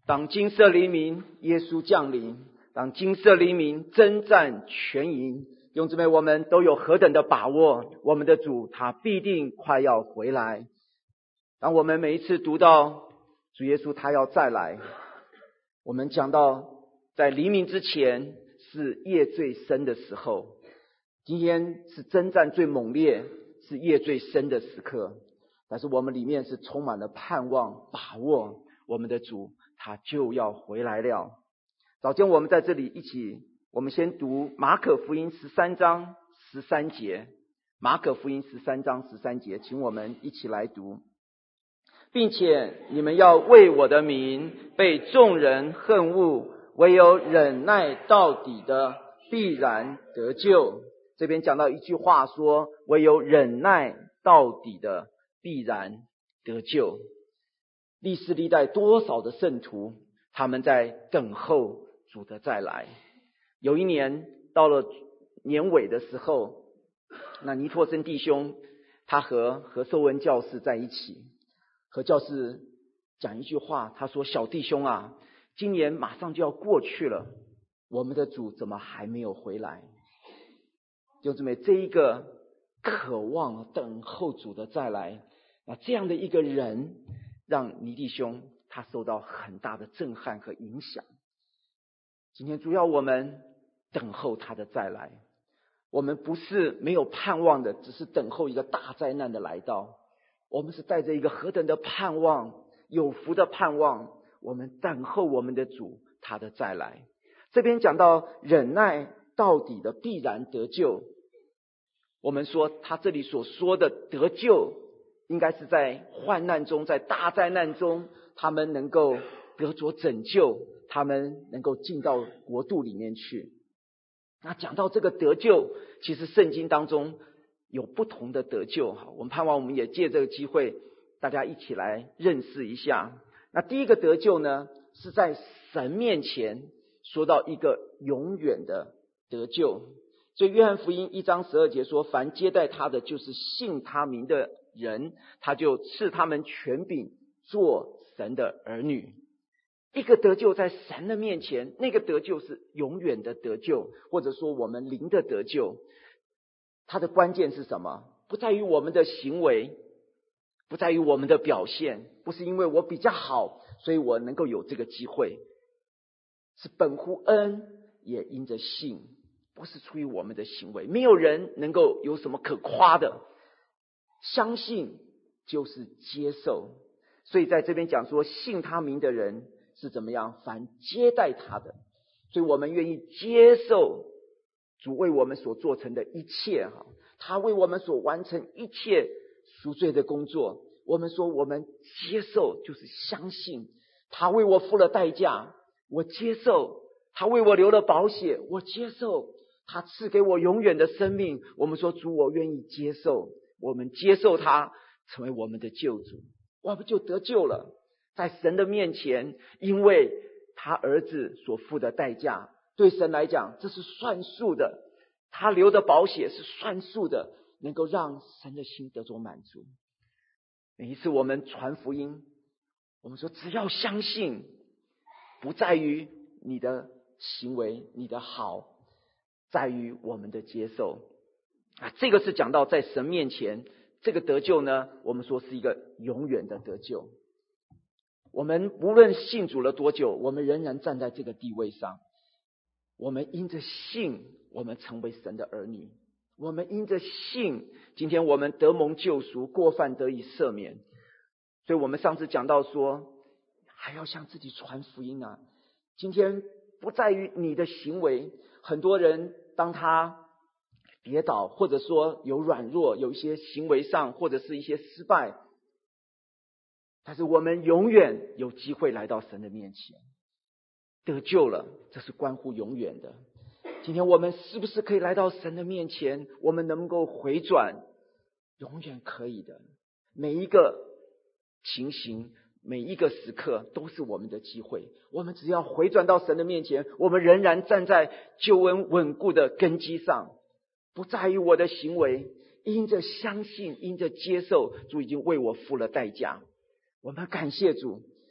当金色黎明，耶稣降临；当金色黎明，征战全赢。弟兄姊妹，我们都有何等的把握？我们的主他必定快要回来。当我们每一次读到主耶稣他要再来，我们讲到在黎明之前是夜最深的时候，今天是征战最猛烈，是夜最深的时刻。但是我们里面是充满了盼望，把握我们的主他就要回来了。早间我们在这里一起，我们先读马可福音13章13节。马可福音13章13节，请我们一起来读。并且你们要为我的名被众人恨恶，唯有忍耐到底的必然得救。这边讲到一句话说，唯有忍耐到底的必然得救。历世历代多少的圣徒，他们在等候主的再来。有一年到了年尾的时候，那尼托生弟兄他和何寿文教士在一起，何教士讲一句话，他说：小弟兄啊，今年马上就要过去了，我们的主怎么还没有回来？弟兄姊妹，这一个渴望等候主的再来，那这样的一个人，让尼弟兄他受到很大的震撼和影响。今天主要我们等候他的再来，我们不是没有盼望的，只是等候一个大灾难的来到，我们是带着一个何等的盼望，有福的盼望，我们等候我们的主他的再来。这边讲到忍耐到底的必然得救，我们说他这里所说的得救，应该是在患难中，在大灾难中，他们能够得着拯救，他们能够进到国度里面去。那讲到这个得救，其实圣经当中有不同的得救，我们盼望我们也借这个机会大家一起来认识一下。那第一个得救呢，是在神面前说到一个永远的得救。所以约翰福音1章12节说，凡接待他的，就是信他名的人，他就赐他们权柄做神的儿女。一个得救在神的面前，那个得救是永远的得救，或者说我们灵的得救。它的关键是什么？不在于我们的行为，不在于我们的表现，不是因为我比较好，所以我能够有这个机会，是本乎恩，也因着信，不是出于我们的行为。没有人能够有什么可夸的，相信就是接受。所以在这边讲说，信他名的人是怎么样？凡接待他的，所以我们愿意接受主为我们所做成的一切，他为我们所完成一切赎罪的工作。我们说我们接受就是相信，他为我付了代价，我接受；他为我流了宝血，我接受；他赐给我永远的生命，我们说主，我愿意接受。我们接受他成为我们的救主，我们就得救了。在神的面前，因为他儿子所付的代价，对神来讲这是算数的，他流的宝血是算数的，能够让神的心得着满足。每一次我们传福音，我们说只要相信，不在于你的行为，你的好，在于我们的接受。这个是讲到在神面前，这个得救呢，我们说是一个永远的得救。我们无论信主了多久，我们仍然站在这个地位上。我们因着信，我们成为神的儿女。我们因着信，今天我们得蒙救赎，过犯得以赦免。所以我们上次讲到说，还要向自己传福音啊。今天不在于你的行为，很多人当他跌倒，或者说有软弱，有一些行为上或者是一些失败，但是我们永远有机会来到神的面前，得救了，这是关乎永远的。今天我们是不是可以来到神的面前？我们能够回转，永远可以的。每一个情形，每一个时刻都是我们的机会。我们只要回转到神的面前，我们仍然站在救恩稳固的根基上，不在于我的行为，因着相信，因着接受，主已经为我付了代价。我们感谢主，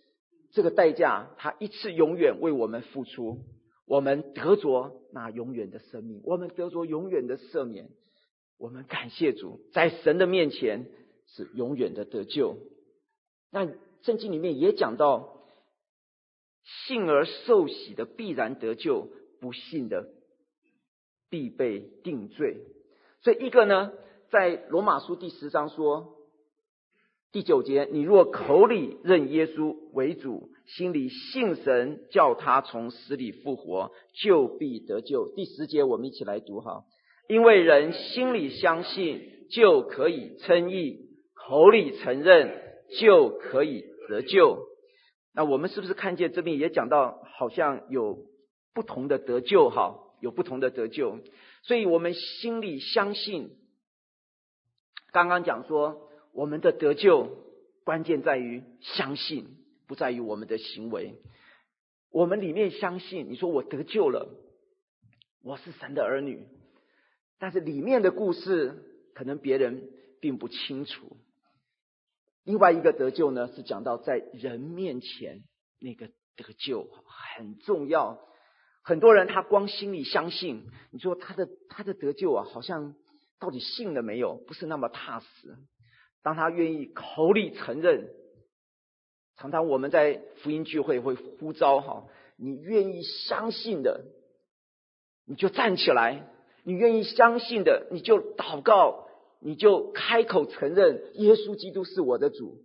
这个代价他一次永远为我们付出，我们得着那永远的生命，我们得着永远的赦免。我们感谢主，在神的面前是永远的得救。那圣经里面也讲到，信而受洗的必然得救，不信的必被定罪。所以一个呢，在罗马书第10章说第9节，你若口里认耶稣为主，心里信神叫他从死里复活，就必得救。第10节我们一起来读哈。因为人心里相信就可以称义，口里承认就可以得救。那我们是不是看见这边也讲到好像有不同的得救哈，有不同的得救。所以我们心里相信，刚刚讲说我们的得救关键在于相信，不在于我们的行为。我们里面相信，你说我得救了，我是神的儿女，但是里面的故事可能别人并不清楚。另外一个得救呢，是讲到在人面前那个得救很重要。很多人他光心里相信，你说他的得救啊，好像到底信了没有，不是那么踏实。当他愿意口里承认，常常我们在福音聚会会呼召你愿意相信的你就站起来，你愿意相信的你就祷告，你就开口承认耶稣基督是我的主。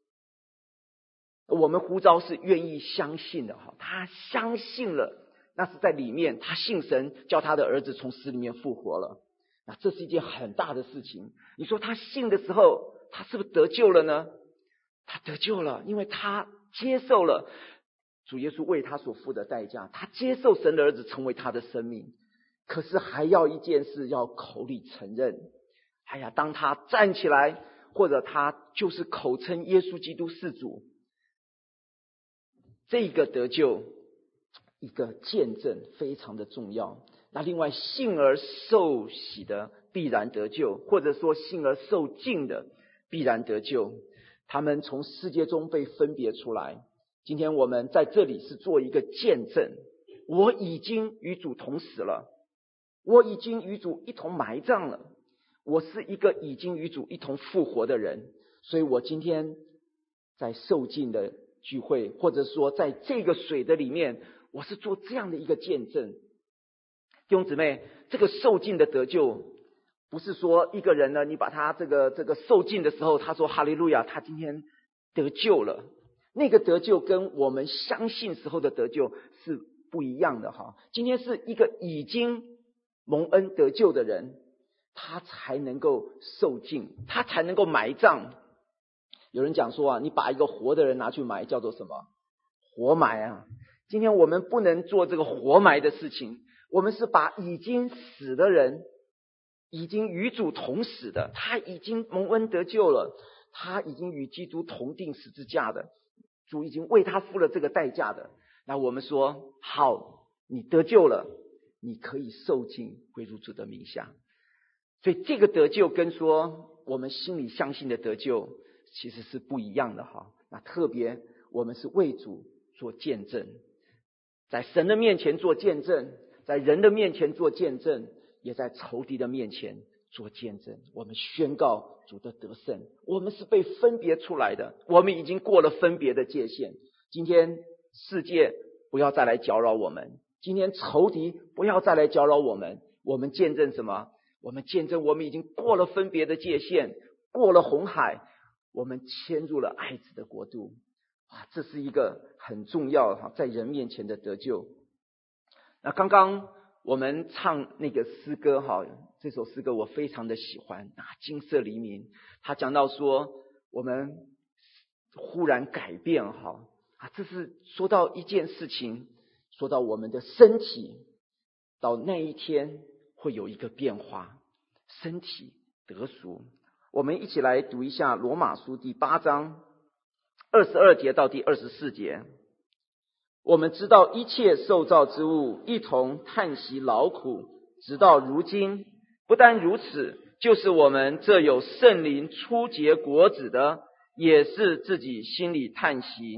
我们呼召是愿意相信的他相信了，那是在里面他信神叫他的儿子从死里面复活了，那这是一件很大的事情。你说他信的时候他是不是得救了呢？他得救了，因为他接受了主耶稣为他所付的代价，他接受神的儿子成为他的生命。可是还要一件事，要口里承认。当他站起来，或者他就是口称耶稣基督是主，这个得救一个见证非常的重要。那另外信而受洗的必然得救，或者说信而受浸的必然得救，他们从世界中被分别出来。今天我们在这里是做一个见证，我已经与主同死了，我已经与主一同埋葬了，我是一个已经与主一同复活的人。所以我今天在受浸的聚会，或者说在这个水的里面，我是做这样的一个见证。弟兄姊妹，这个受浸的得救不是说一个人呢，你把他这个受浸的时候他说哈利路亚，他今天得救了，那个得救跟我们相信时候的得救是不一样的今天是一个已经蒙恩得救的人，他才能够受浸，他才能够埋葬。有人讲说你把一个活的人拿去埋叫做什么？活埋啊。今天我们不能做这个活埋的事情，我们是把已经死的人，已经与主同死的，他已经蒙恩得救了，他已经与基督同定十字架的，主已经为他付了这个代价的。那我们说好，你得救了，你可以受浸归入主的名下。所以这个得救跟说我们心里相信的得救其实是不一样的那特别我们是为主做见证，在神的面前做见证，在人的面前做见证，也在仇敌的面前做见证。我们宣告主的得胜，我们是被分别出来的，我们已经过了分别的界限。今天世界不要再来搅扰我们，今天仇敌不要再来搅扰我们。我们见证什么？我们见证我们已经过了分别的界限，过了红海，我们迁入了爱子的国度。这是一个很重要在人面前的得救。那刚刚我们唱那个诗歌这首诗歌我非常的喜欢金色黎明，他讲到说我们忽然改变这是说到一件事情，说到我们的身体到那一天会有一个变化，身体得赎。我们一起来读一下罗马书第8章22节到第24节。我们知道一切受造之物一同叹息劳苦，直到如今。不但如此，就是我们这有圣灵初结果子的，也是自己心里叹息，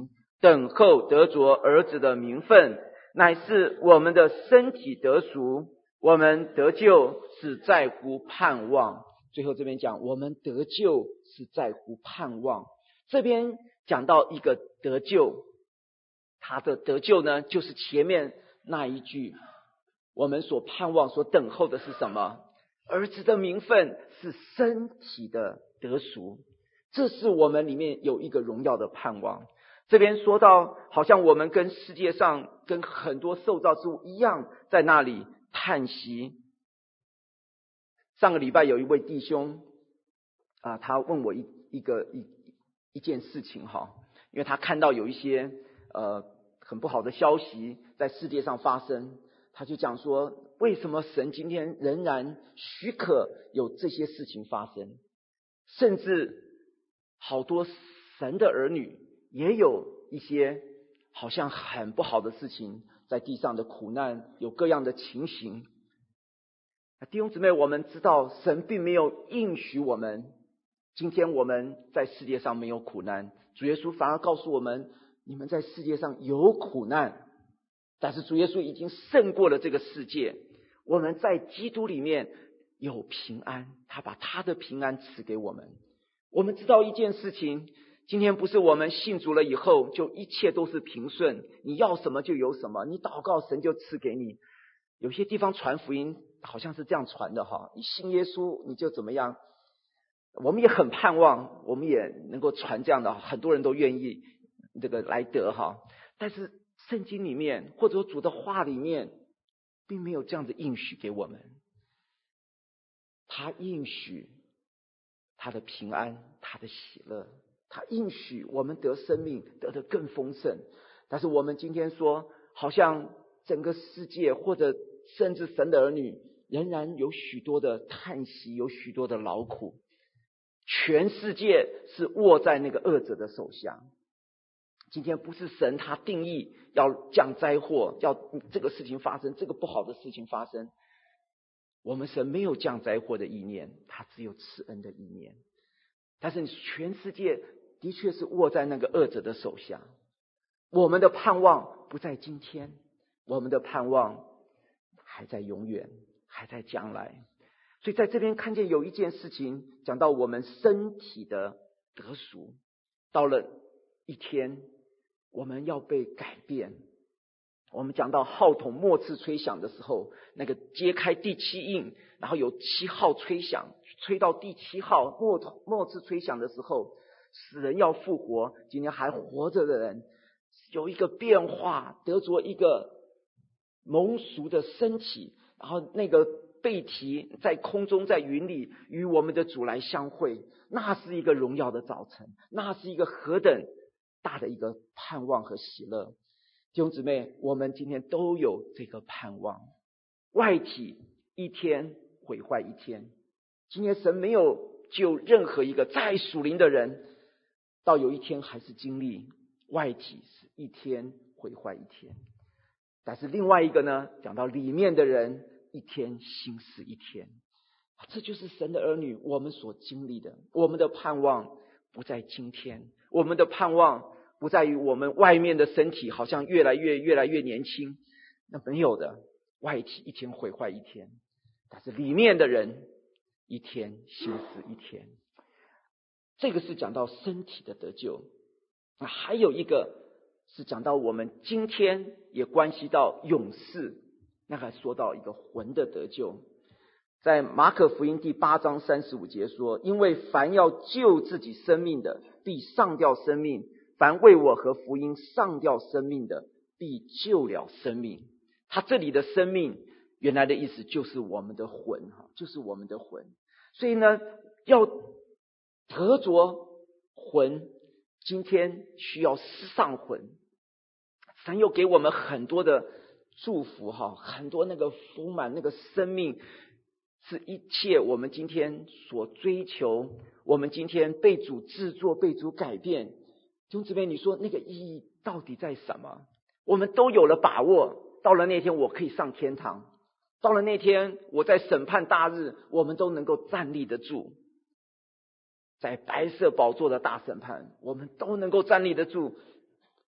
等候得着儿子的名分，乃是我们的身体得赎。我们得救是在乎盼望。最后这边讲，我们得救是在乎盼望。这边讲到一个得救，他的得救呢，就是前面那一句，我们所盼望所等候的是什么？儿子的名分是身体的得赎，这是我们里面有一个荣耀的盼望。这边说到好像我们跟世界上跟很多受造之物一样，在那里叹息。上个礼拜有一位弟兄他问我一件事情因为他看到有一些很不好的消息在世界上发生，他就讲说，为什么神今天仍然许可有这些事情发生，甚至好多神的儿女也有一些好像很不好的事情，在地上的苦难，有各样的情形。弟兄姊妹，我们知道神并没有应许我们今天我们在世界上没有苦难，主耶稣反而告诉我们，你们在世界上有苦难，但是主耶稣已经胜过了这个世界，我们在基督里面有平安，他把他的平安赐给我们。我们知道一件事情，今天不是我们信主了以后就一切都是平顺，你要什么就有什么，你祷告神就赐给你。有些地方传福音好像是这样传的你信耶稣你就怎么样，我们也很盼望我们也能够传这样的，很多人都愿意这个来得但是圣经里面或者说主的话里面并没有这样的应许给我们。他应许他的平安，他的喜乐，他应许我们得生命得得更丰盛。但是我们今天说好像整个世界或者甚至神的儿女仍然有许多的叹息，有许多的劳苦，全世界是握在那个恶者的手下。今天不是神他定义要降灾祸，要这个事情发生，这个不好的事情发生，我们神没有降灾祸的意念，他只有赐恩的意念。但是全世界的确是握在那个恶者的手下。我们的盼望不在今天，我们的盼望还在永远，还在将来。所以在这边看见有一件事情，讲到我们身体的得赎，到了一天我们要被改变。我们讲到号筒末次吹响的时候，那个揭开第七印，然后有7号吹响，吹到第7号末次吹响的时候，死人要复活，今天还活着的人有一个变化，得着一个蒙赎的身体，然后那个被提在空中在云里与我们的主来相会，那是一个荣耀的早晨，那是一个何等大的一个盼望和喜乐。弟兄姊妹，我们今天都有这个盼望。外体一天毁坏一天，今天神没有救任何一个在属灵的人，到有一天还是经历外体是一天毁坏一天。但是另外一个呢，讲到里面的人一天新死一天，这就是神的儿女我们所经历的。我们的盼望不在今天，我们的盼望不在于我们外面的身体好像越来越年轻，那没有的，外体一天毁坏一天，但是里面的人一天新死一天。这个是讲到身体的得救。还有一个是讲到我们今天也关系到永世，那还说到一个魂的得救。在马可福音第8章35节说，因为凡要救自己生命的必丧掉生命，凡为我和福音丧掉生命的必救了生命。他这里的生命原来的意思就是我们的魂，就是我们的魂。所以呢，要得着魂，今天需要失丧魂。神又给我们很多的祝福很多那个丰满那个生命，是一切我们今天所追求，我们今天被主制作被主改变。弟兄姊妹，你说那个意义到底在什么？我们都有了把握，到了那天我可以上天堂，到了那天我在审判大日我们都能够站立得住，在白色宝座的大审判我们都能够站立得住。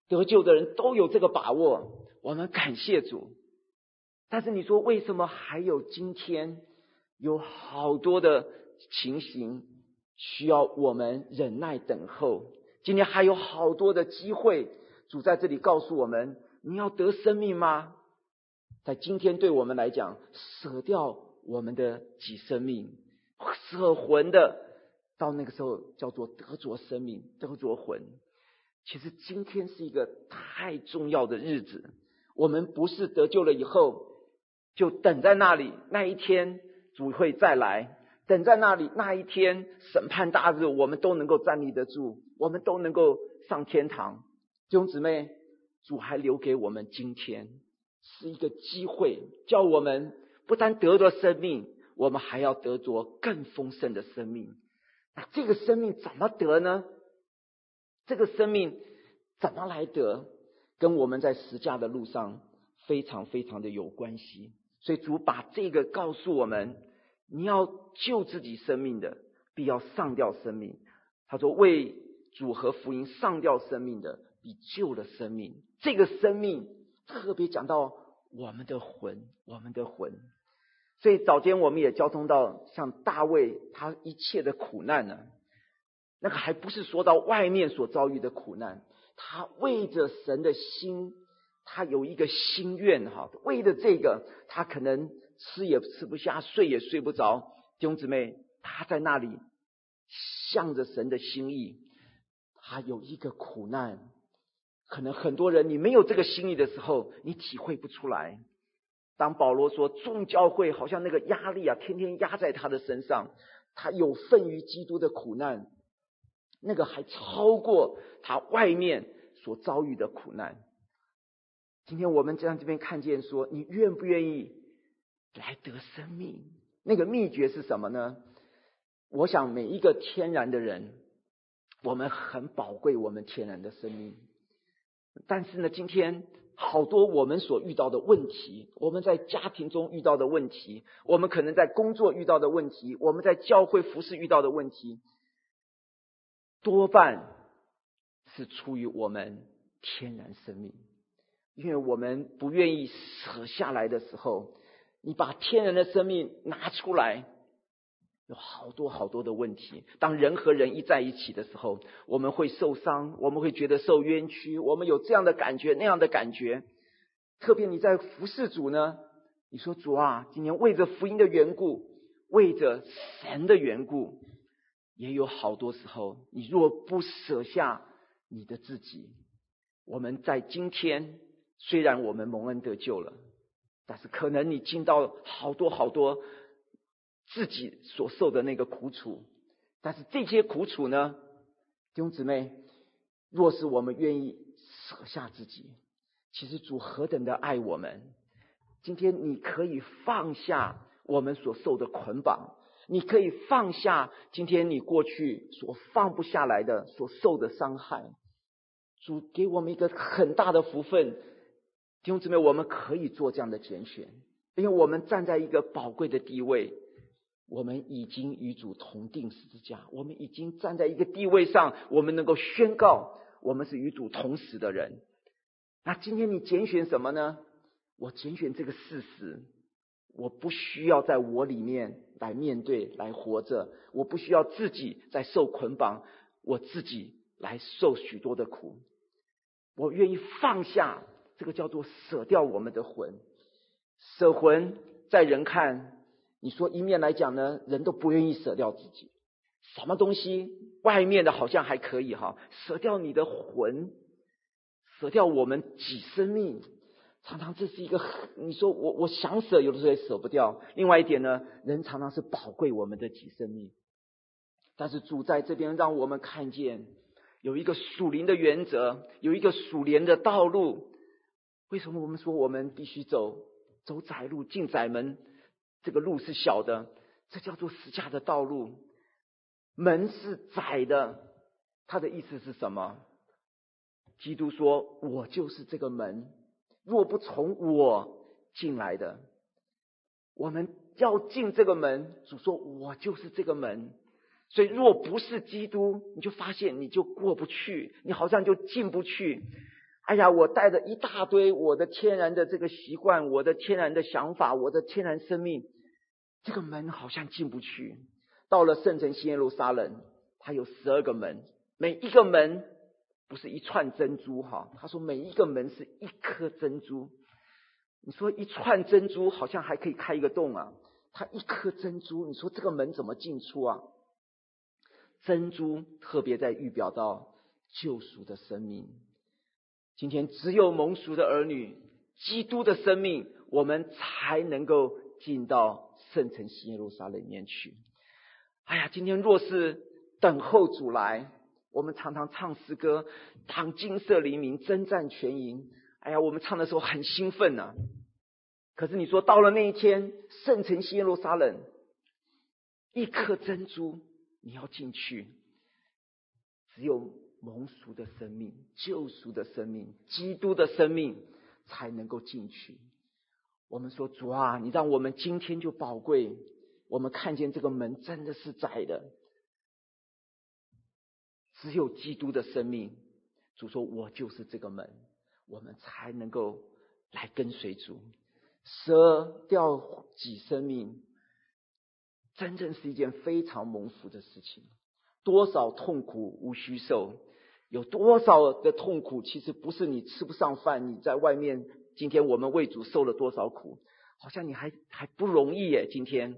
得救的人都有这个把握，我们感谢主。但是你说为什么还有今天有好多的情形需要我们忍耐等候？今天还有好多的机会，主在这里告诉我们，你要得生命吗？在今天对我们来讲，舍掉我们的己生命，舍魂的，到那个时候叫做得着生命，得着魂。其实今天是一个太重要的日子，我们不是得救了以后就等在那里，那一天主会再来，等在那里，那一天审判大日，我们都能够站立得住，我们都能够上天堂。弟兄姊妹，主还留给我们今天是一个机会，叫我们不但得着生命，我们还要得着更丰盛的生命。那这个生命怎么得呢？这个生命怎么来得？跟我们在十架的路上非常非常的有关系。所以主把这个告诉我们，你要救自己生命的，必要上吊生命。他说，为主和福音上吊生命的，必救了生命。这个生命特别讲到我们的魂，我们的魂。所以早间我们也交通到像大卫他一切的苦难呢，那个还不是说到外面所遭遇的苦难，他为着神的心，他有一个心愿哈，为了这个他可能吃也吃不下，睡也睡不着。弟兄姊妹，他在那里向着神的心意，他有一个苦难。可能很多人你没有这个心意的时候，你体会不出来。当保罗说众教会好像那个压力天天压在他的身上，他有份于基督的苦难，那个还超过他外面所遭遇的苦难。今天我们在这边看见说，你愿不愿意来得生命？那个秘诀是什么呢？我想每一个天然的人，我们很宝贵我们天然的生命。但是呢，今天好多我们所遇到的问题，我们在家庭中遇到的问题，我们可能在工作遇到的问题，我们在教会服事遇到的问题，多半是出于我们天然生命。因为我们不愿意舍下来的时候，你把天然的生命拿出来，有好多好多的问题。当人和人一在一起的时候，我们会受伤，我们会觉得受冤屈，我们有这样的感觉那样的感觉。特别你在服侍主呢，你说主啊，今天为着福音的缘故，为着神的缘故，也有好多时候你若不舍下你的自己，我们在今天虽然我们蒙恩得救了，但是可能你进到好多好多自己所受的那个苦楚。但是这些苦楚呢，弟兄姊妹，若是我们愿意舍下自己，其实主何等的爱我们。今天你可以放下我们所受的捆绑，你可以放下今天你过去所放不下来的所受的伤害。主给我们一个很大的福分，弟兄姊妹，我们可以做这样的拣选，因为我们站在一个宝贵的地位，我们已经与主同定十字架，我们已经站在一个地位上，我们能够宣告我们是与主同死的人。那今天你拣选什么呢？我拣选这个事实，我不需要在我里面来面对来活着，我不需要自己在受捆绑，我自己来受许多的苦。我愿意放下，这个叫做舍掉我们的魂。舍魂在人看，你说一面来讲呢，人都不愿意舍掉自己，什么东西外面的好像还可以舍掉你的魂，舍掉我们己生命，常常这是一个你说我想舍，有的时候也舍不掉。另外一点呢，人常常是宝贵我们的己生命，但是主在这边让我们看见有一个属灵的原则，有一个属灵的道路。为什么我们说我们必须走窄路进窄门？这个路是小的，这叫做十架的道路。门是窄的，它的意思是什么？基督说我就是这个门，若不从我进来的，我们要进这个门，主说我就是这个门。所以若不是基督，你就发现你就过不去，你好像就进不去。 哎呀，我带着一大堆我的天然的这个习惯，我的天然的想法，我的天然生命，这个门好像进不去。到了圣城新耶路撒冷，它有12个门，每一个门不是一串珍珠哈，他说每一个门是一颗珍珠。你说一串珍珠好像还可以开一个洞啊，它一颗珍珠，你说这个门怎么进出啊？珍珠特别在预表到救赎的生命。今天只有蒙赎的儿女，基督的生命，我们才能够进到圣城新耶路撒冷里面去。哎呀，今天若是等候主来，我们常常唱诗歌，当金色黎明，征战全营。哎呀，我们唱的时候很兴奋啊。可是你说到了那一天，圣城新耶路撒冷，一颗珍珠，你要进去，只有蒙赎的生命、救赎的生命、基督的生命才能够进去。我们说主啊，你让我们今天就宝贵，我们看见这个门真的是窄的，只有基督的生命。主说我就是这个门，我们才能够来跟随主。舍掉己生命真正是一件非常蒙福的事情。多少痛苦无需受，有多少的痛苦其实不是你吃不上饭，你在外面今天我们为主受了多少苦，好像你还不容易耶。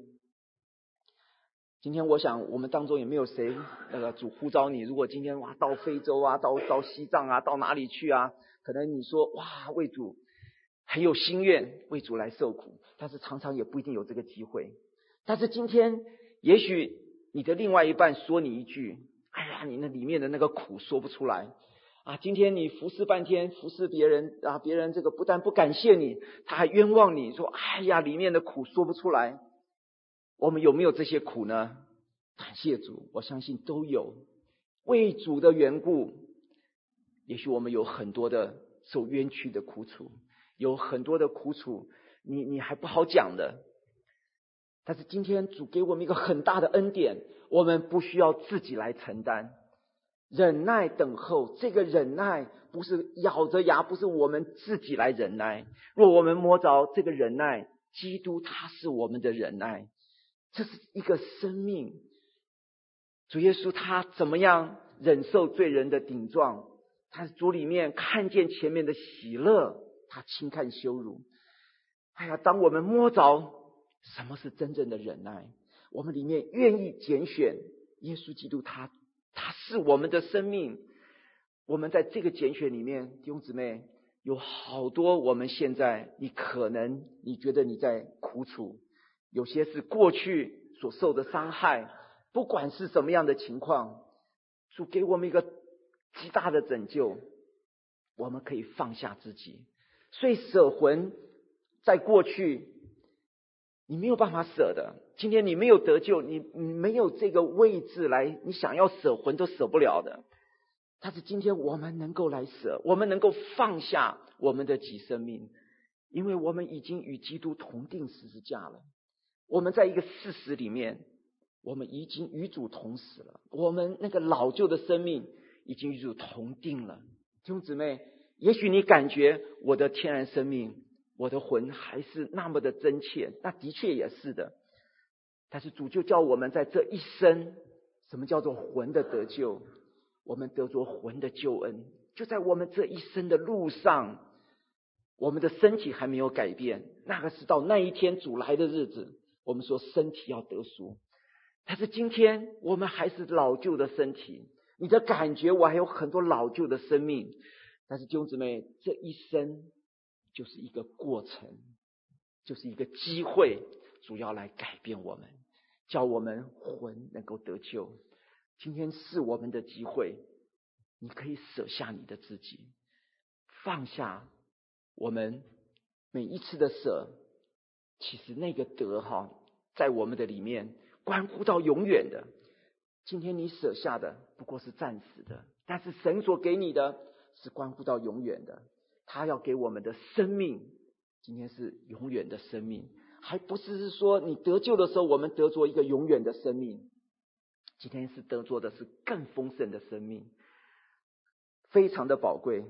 今天我想我们当中也没有谁主呼召你，如果今天到非洲啊，到西藏啊，到哪里去啊，可能你说为主很有心愿，为主来受苦，但是常常也不一定有这个机会。但是今天也许你的另外一半说你一句，哎呀，你那里面的那个苦说不出来啊！今天你服侍半天，服侍别人啊，别人这个不但不感谢你，他还冤枉你，说哎呀，里面的苦说不出来。我们有没有这些苦呢？感谢主，我相信都有。为主的缘故，也许我们有很多的受冤屈的苦楚，有很多的苦楚你还不好讲的。但是今天主给我们一个很大的恩典，我们不需要自己来承担。忍耐等候，这个忍耐不是咬着牙，不是我们自己来忍耐。若我们摸着这个忍耐，基督他是我们的忍耐，这是一个生命。主耶稣他怎么样忍受罪人的顶撞？他主里面看见前面的喜乐，他轻看羞辱。哎呀，当我们摸着什么是真正的忍耐，我们里面愿意拣选耶稣基督，他是我们的生命。我们在这个拣选里面，弟兄姊妹，有好多我们现在你可能你觉得你在苦楚，有些是过去所受的伤害，不管是什么样的情况，主给我们一个极大的拯救，我们可以放下自己。所以舍魂在过去你没有办法舍的，今天你没有得救，你没有这个位置来，你想要舍魂都舍不了的。但是今天我们能够来舍，我们能够放下我们的己生命，因为我们已经与基督同定十字架了。我们在一个事实里面，我们已经与主同死了，我们那个老旧的生命已经与主同定了。弟兄姊妹，也许你感觉我的天然生命，我的魂还是那么的真切，那的确也是的。但是主就叫我们在这一生，什么叫做魂的得救？我们得着魂的救恩，就在我们这一生的路上。我们的身体还没有改变，那个是到那一天主来的日子，我们说身体要得赎。但是今天我们还是老旧的身体，你的感觉我还有很多老旧的生命。但是弟兄姊妹，这一生就是一个过程，就是一个机会，主要来改变我们，叫我们魂能够得救。今天是我们的机会，你可以舍下你的自己，放下我们每一次的舍，其实那个得在我们的里面关乎到永远的。今天你舍下的不过是暂时的，但是神所给你的是关乎到永远的。他要给我们的生命，今天是永远的生命，还不是说你得救的时候我们得着一个永远的生命，今天是得着的是更丰盛的生命，非常的宝贵。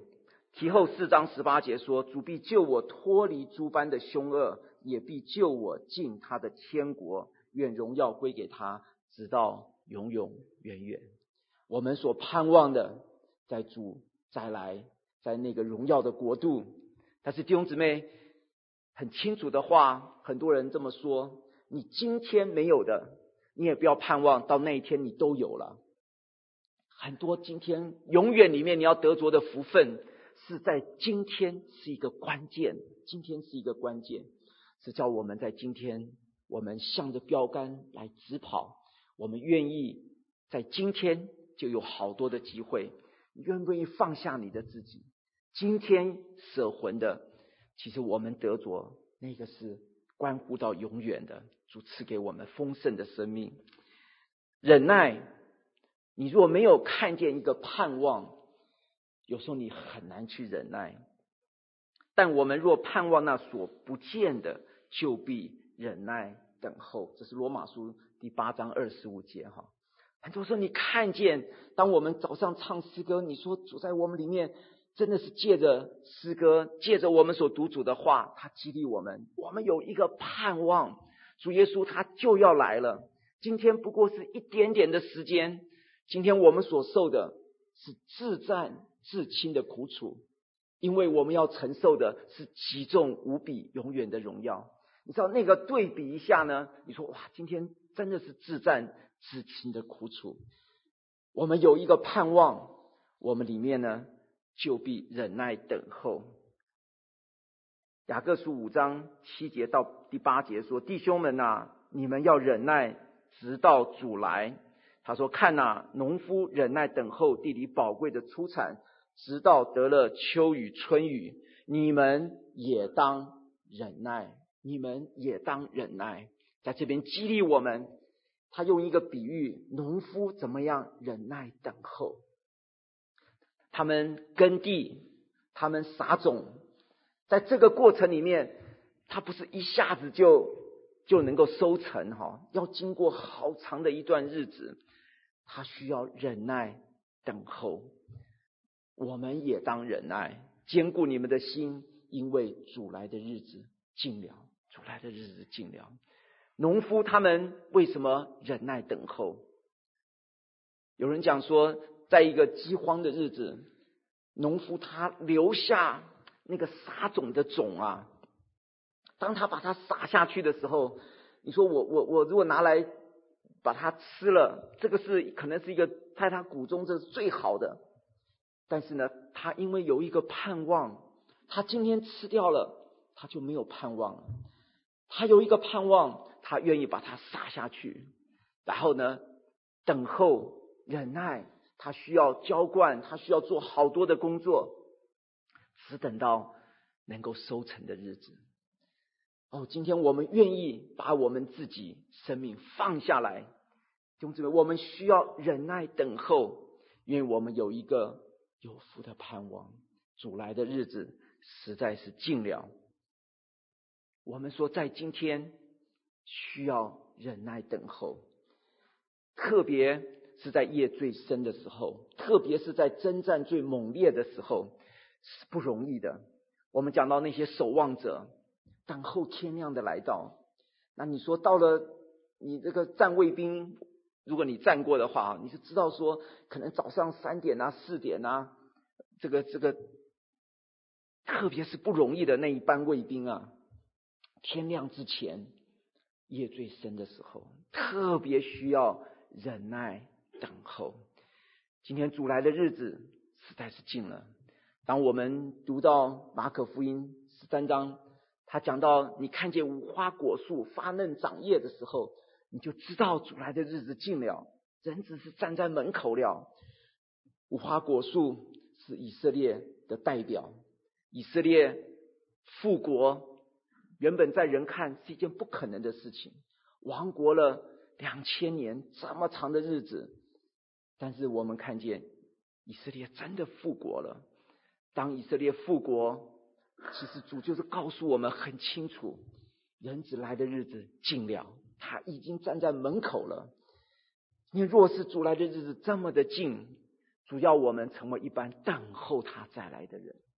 其后4章18节说，主必救我脱离诸般的凶恶，也必救我进他的天国，愿荣耀归给他，直到永永远远。我们所盼望的，在主再来，在那个荣耀的国度。但是弟兄姊妹，很清楚的话，很多人这么说，你今天没有的，你也不要盼望到那一天你都有了。很多今天永远里面你要得着的福分，是在今天是一个关键，今天是一个关键，是叫我们在今天，我们向着标杆来直跑，我们愿意在今天就有好多的机会。你愿不愿意放下你的自己？今天舍魂的，其实我们得着那个是关乎到永远的，主赐给我们丰盛的生命。忍耐，你如果没有看见一个盼望，有时候你很难去忍耐。但我们若盼望那所不见的，就必忍耐等候。这是罗马书第8章25节哈。很多时候你看见，当我们早上唱诗歌，你说主在我们里面，真的是借着诗歌，借着我们所读主的话，他激励我们，我们有一个盼望，主耶稣他就要来了。今天不过是一点点的时间，今天我们所受的是至战至轻的苦楚，因为我们要承受的是极重无比永远的荣耀。你知道那个对比一下呢，你说哇，今天真的是至战至轻的苦楚。我们有一个盼望，我们里面呢就必忍耐等候。雅各书5章7节到第8节说，弟兄们啊，你们要忍耐直到主来。他说，看啊，农夫忍耐等候地里宝贵的出产，直到得了秋雨春雨，你们也当忍耐，你们也当忍耐。在这边激励我们，他用一个比喻，农夫怎么样忍耐等候。他们耕地，他们撒种，在这个过程里面，他不是一下子就能够收成哈，要经过好长的一段日子，他需要忍耐等候。我们也当忍耐，坚固你们的心，因为主来的日子近了，主来的日子近了。农夫他们为什么忍耐等候？有人讲说，在一个饥荒的日子，农夫他留下那个撒种的种啊，当他把它撒下去的时候，你说我如果拿来把它吃了，这个是可能是一个在他骨中这是最好的，但是呢，他因为有一个盼望，他今天吃掉了，他就没有盼望了。他有一个盼望，他愿意把它撒下去，然后呢，等候忍耐，他需要浇灌，他需要做好多的工作，只等到能够收成的日子。今天我们愿意把我们自己生命放下来，弟兄姊妹，我们需要忍耐等候，因为我们有一个有福的盼望，主来的日子实在是近了。我们说在今天需要忍耐等候，特别是在夜最深的时候，特别是在征战最猛烈的时候，是不容易的。我们讲到那些守望者等候天亮的来到，那你说到了你这个站卫兵，如果你站过的话，你就知道说可能早上3点啊4点啊，这个特别是不容易的那一班卫兵啊，天亮之前夜最深的时候，特别需要忍耐等候。今天主来的日子实在是近了。当我们读到马可福音13章，他讲到你看见无花果树发嫩长叶的时候，你就知道主来的日子近了，人子是站在门口了。无花果树是以色列的代表，以色列复国原本在人看是一件不可能的事情，亡国了2000年这么长的日子，但是我们看见以色列真的复国了。当以色列复国，其实主就是告诉我们很清楚，人子来的日子近了，他已经站在门口了。因为若是主来的日子这么的近，主要我们成为一般等候他再来的人。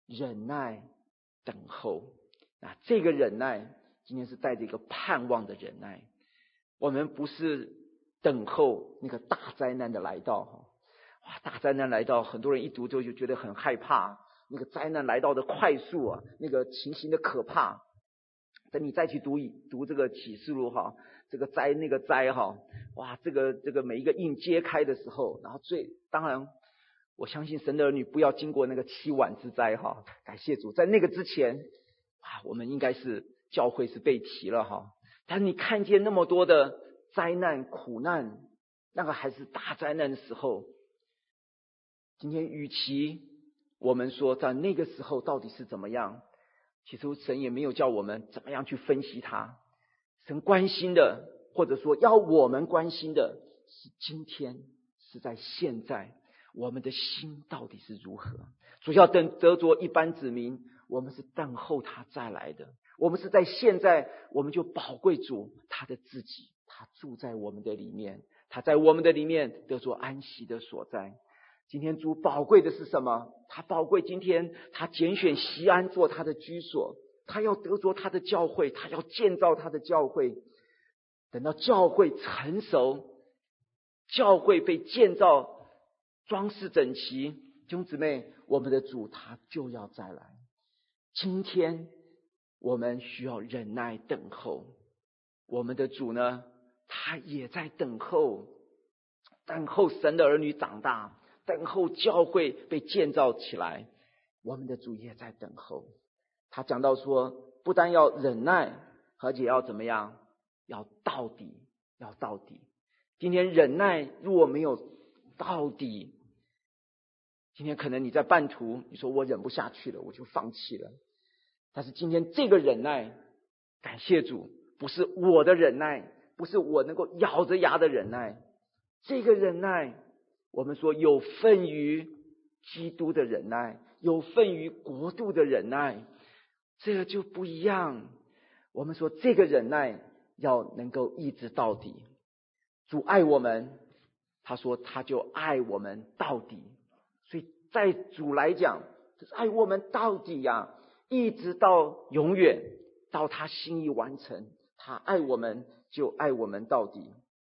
忍耐等候。这个忍耐今天是带着一个盼望的忍耐，我们不是等候那个大灾难的来到。大灾难来到，很多人一读就觉得很害怕，那个灾难来到的快速啊，那个情形的可怕。等你再去读这个启示录这个灾那个灾这个每一个印揭开的时候，然后当然我相信神的儿女不要经过那个7晚之灾感谢主，在那个之前我们应该是教会是被提了但你看见那么多的灾难苦难，那个还是大灾难的时候，今天与其我们说在那个时候到底是怎么样，其实神也没有叫我们怎么样去分析它。神关心的，或者说要我们关心的是今天，是在现在，我们的心到底是如何。主要等得着一般子民，我们是等候他再来的，我们是在现在，我们就宝贵主他的自己，他住在我们的里面，他在我们的里面得着安息的所在。今天主宝贵的是什么？他宝贵今天他拣选锡安做他的居所，他要得着他的教会，他要建造他的教会。等到教会成熟，教会被建造装饰整齐，弟兄姊妹，我们的主他就要再来。今天我们需要忍耐等候，我们的主呢，他也在等候神的儿女长大，等候教会被建造起来。我们的主也在等候。他讲到说，不但要忍耐，而且要怎么样？要到底。今天忍耐如果没有到底，今天可能你在半途，你说我忍不下去了，我就放弃了。但是今天这个忍耐，感谢主，不是我的忍耐，不是我能够咬着牙的忍耐，这个忍耐我们说有份于基督的忍耐，有份于国度的忍耐，这个就不一样。我们说这个忍耐要能够一直到底。主爱我们，他说他就爱我们到底，所以在主来讲，就是爱我们到底一直到永远，到他心意完成。他爱我们就爱我们到底。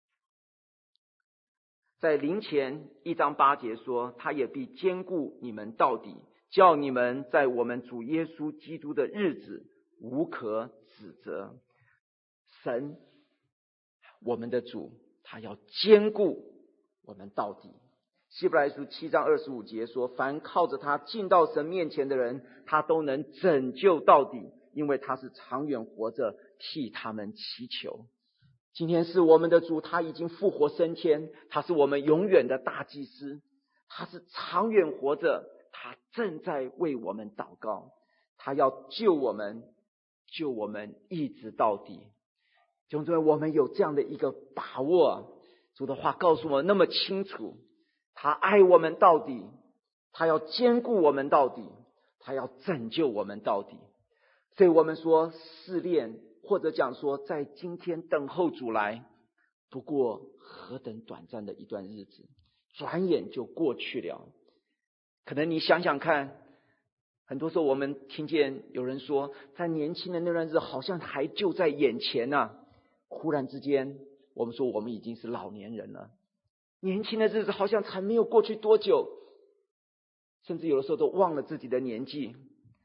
在林前1章8节说，他也必坚固你们到底，叫你们在我们主耶稣基督的日子无可指责。神，我们的主，他要坚固我们到底。希伯来书7章25节说，凡靠着他进到神面前的人，他都能拯救到底，因为他是长远活着替他们祈求。今天是我们的主，他已经复活升天，他是我们永远的大祭司，他是长远活着，他正在为我们祷告，他要救我们一直到底。弟兄姊妹，我们有这样的一个把握，主的话告诉我们那么清楚，他爱我们到底，他要坚固我们到底，他要拯救我们到底。所以我们说试炼，或者讲说在今天等候主来，不过何等短暂的一段日子，转眼就过去了。可能你想想看，很多时候我们听见有人说，在年轻的那段日子好像还就在眼前忽然之间我们说我们已经是老年人了，年轻的日子好像才没有过去多久，甚至有的时候都忘了自己的年纪。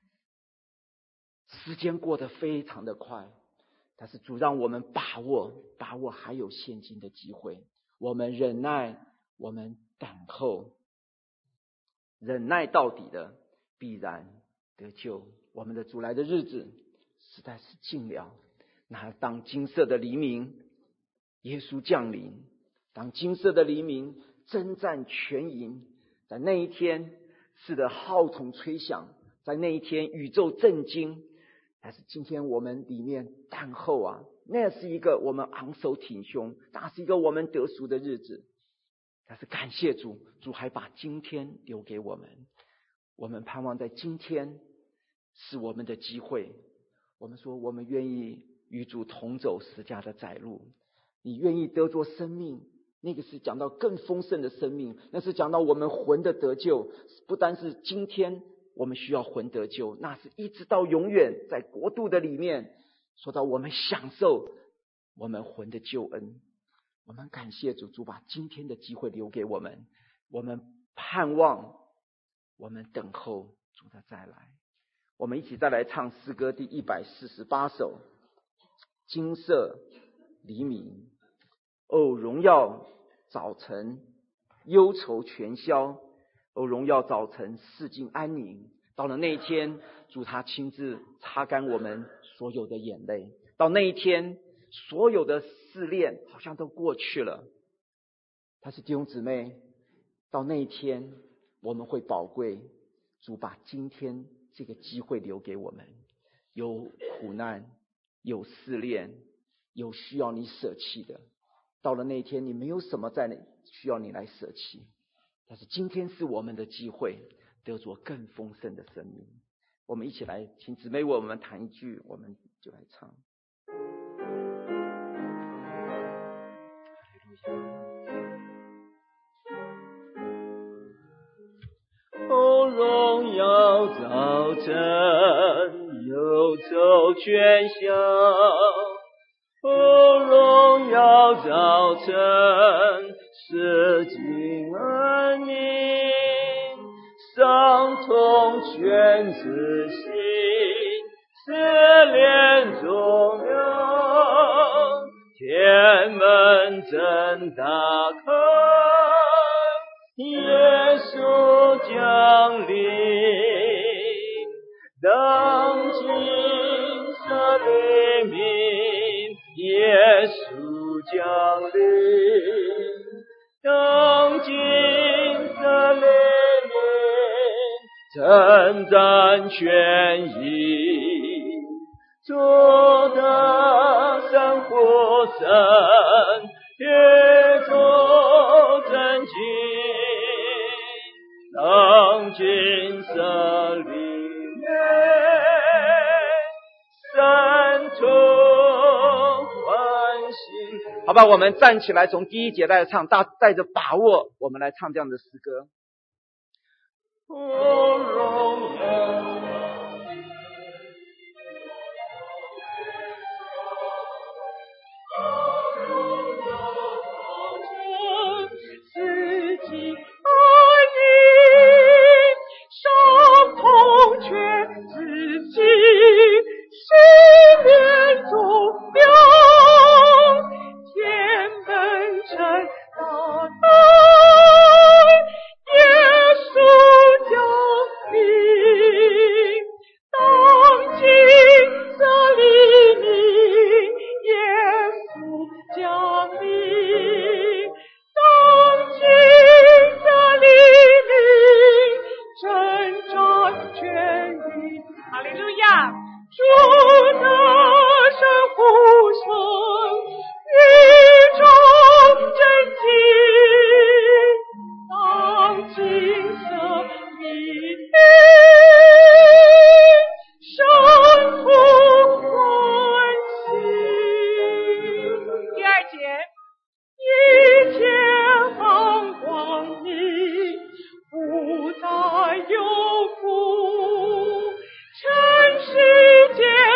时间过得非常的快，但是主让我们把握还有现今的机会，我们忍耐，我们等候，忍耐到底的必然得救。我们的主来的日子实在是近了。那当金色的黎明，耶稣降临，当金色的黎明征战全营，在那一天，是的，号筒吹响，在那一天宇宙震惊。但是今天我们里面等候那是一个我们昂首挺胸，那是一个我们得赎的日子。但是感谢主，主还把今天留给我们，我们盼望在今天是我们的机会。我们说我们愿意与主同走十架的窄路，你愿意得着生命，那个是讲到更丰盛的生命，那是讲到我们魂的得救，不单是今天我们需要魂得救，那是一直到永远在国度的里面，说到我们享受我们魂的救恩。我们感谢主，主把今天的机会留给我们，我们盼望，我们等候主的再来。我们一起再来唱诗歌第148首，金色黎明。哦，荣耀早晨，忧愁全消。哦，荣耀早晨，世境安宁。到了那一天，主他亲自擦干我们所有的眼泪。到那一天，所有的试炼好像都过去了。但是弟兄姊妹，到那一天我们会宝贵，主把今天这个机会留给我们。有苦难，有试炼，有需要你舍弃的。到了那一天，你没有什么在需要你来舍弃，但是今天是我们的机会，得着更丰盛的生命。我们一起来，请姊妹为我们弹一句，我们就来唱。 哦，荣耀早晨，忧愁全消。哦，荣耀早晨，世境安宁，伤痛全自息，试炼中了，天门正打开，耶稣降临，当今色黎明，耶稣降临，当今色黎明，征战全赢，主的圣父神，宇宙真经，当今色黎明，圣徒欢喜。 好吧，我们站起来，从第一节来唱，带着把握，我们来唱这样的诗歌。 哦，荣耀自己爱你，伤痛全自己，失恋中了，天门正打开，耶稣降临，当今色黎明，耶稣降临，当今色黎明，征战全赢。哈利路亚！主的圣呼声，宇宙震惊，当今色黎明，圣徒欢喜。第二节，一切放光明，不再有苦，尘世间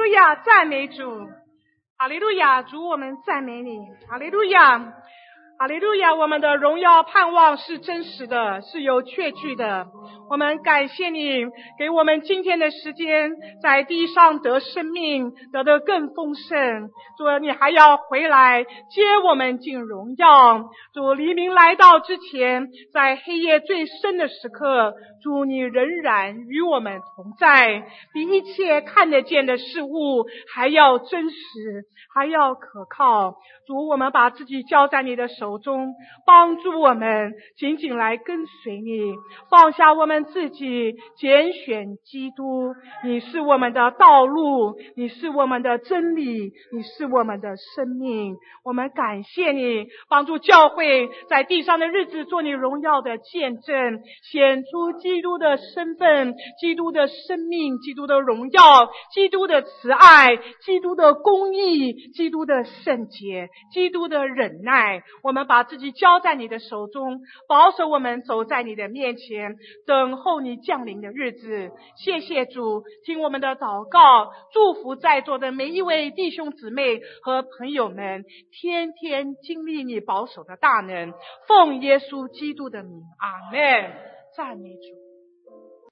路亚，赞美主，哈利路亚，主我们赞美你，哈利路亚，哈利路亚，我们的荣耀盼望是真实的，是有确据的。我们感谢你给我们今天的时间，在地上得生命，得的更丰盛。主，你还要回来接我们进荣耀。主，黎明来到之前，在黑夜最深的时刻，主你仍然与我们同在，比一切看得见的事物还要真实，还要可靠。主，我们把自己交在你的手中，帮助我们紧紧来跟随你，放下我们自己，拣选基督。你是我们的道路，你是我们的真理，你是我们的生命。我们感谢你帮助教会在地上的日子做你荣耀的见证，显出基督的身份，基督的生命，基督的荣耀，基督的慈爱，基督的公义，基督的圣洁，基督的忍耐。我们把自己交在你的手中，保守我们走在你的面前，等候你降临的日子。谢谢主，听我们的祷告，祝福在座的每一位弟兄姊妹和朋友们，天天经历你保守的大能。奉耶稣基督的名，阿们。赞美主。